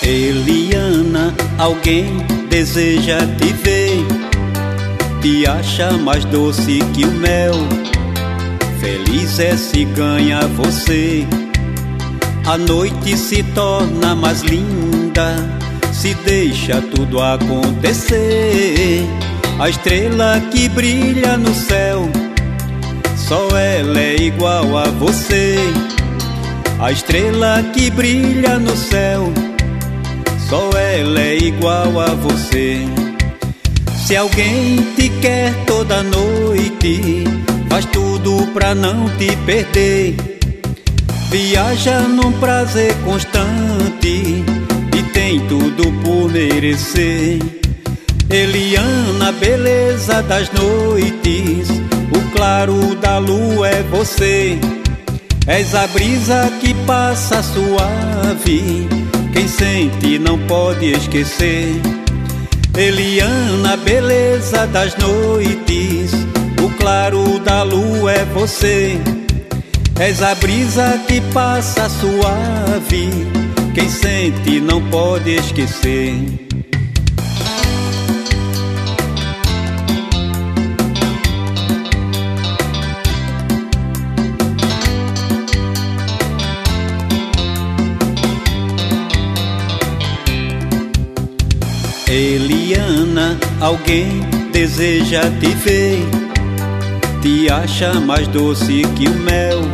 Eliana, alguém deseja te ver, te acha mais doce que o mel. Feliz é se ganha você, a noite se torna mais linda, se deixa tudo acontecer. A estrela que brilha no céu, só ela é igual a você. A estrela que brilha no céu, só ela é igual a você. Se alguém te quer toda noite, faz tudo pra não te perder. Viaja num prazer constante e tem tudo por merecer. Eliana, beleza das noites, o claro da lua é você. És a brisa que passa suave, quem sente não pode esquecer. Eliana, beleza das noites, o claro da lua é você. És a brisa que passa suave, quem sente não pode esquecer. Eliana, alguém deseja te ver, te acha mais doce que o mel.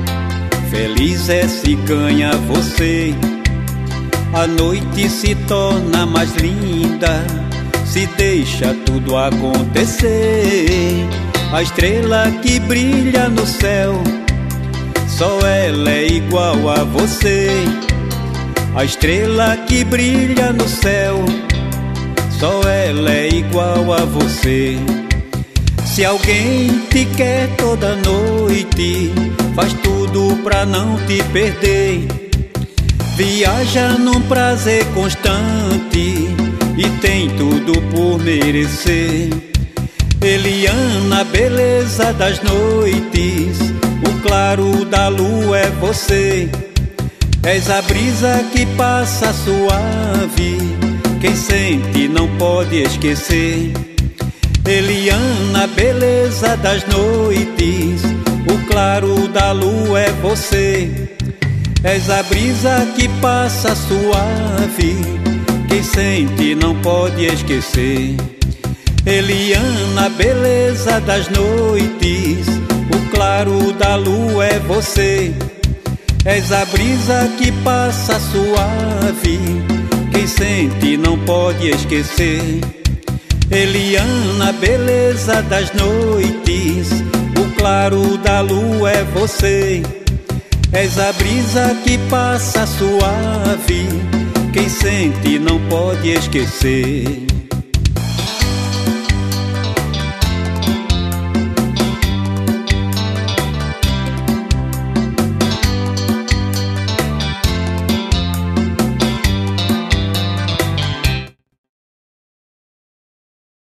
Feliz é se ganha você, a noite se torna mais linda, se deixa tudo acontecer. A estrela que brilha no céu, só ela é igual a você. A estrela que brilha no céu, só ela é igual a você. Se alguém te quer toda noite, faz tudo pra não te perder. Viaja num prazer constante e tem tudo por merecer. Eliana, beleza das noites, o claro da lua é você. És a brisa que passa suave, quem sente não pode esquecer. Eliana, beleza das noites, o claro da lua é você. És a brisa que passa suave, quem sente não pode esquecer. Eliana, beleza das noites, o claro da lua é você. És a brisa que passa suave, quem sente não pode esquecer. Eliana, beleza das noites, o claro da lua é você. És a brisa que passa suave, quem sente não pode esquecer.